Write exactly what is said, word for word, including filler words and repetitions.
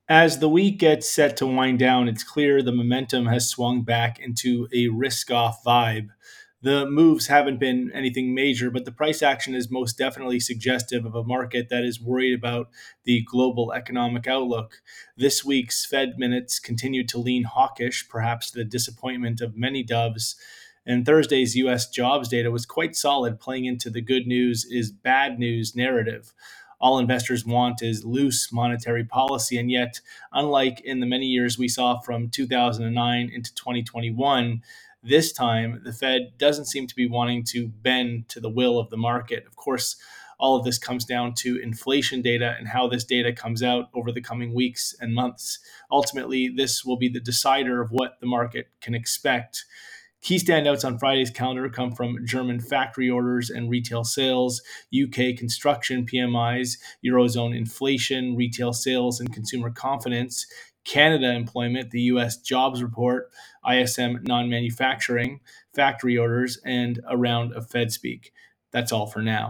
As the week gets set to wind down, it's clear the momentum has swung back into a risk off vibe. The moves haven't been anything major, but the price action is most definitely suggestive of a market that is worried about the global economic outlook. This week's Fed minutes continued to lean hawkish, perhaps to the disappointment of many doves. And Thursday's U S jobs data was quite solid, playing into the good news is bad news narrative. All investors want is loose monetary policy. And yet, unlike in the many years we saw from two thousand nine into twenty twenty-one, this time the Fed doesn't seem to be wanting to bend to the will of the market. Of course, all of this comes down to inflation data and how this data comes out over the coming weeks and months. Ultimately, this will be the decider of what the market can expect. Key standouts on Friday's calendar come from German factory orders and retail sales, U K construction P M Is, Eurozone inflation, retail sales, and consumer confidence, Canada employment, the U S jobs report, I S M non manufacturing, factory orders, and a round of Fed speak. That's all for now.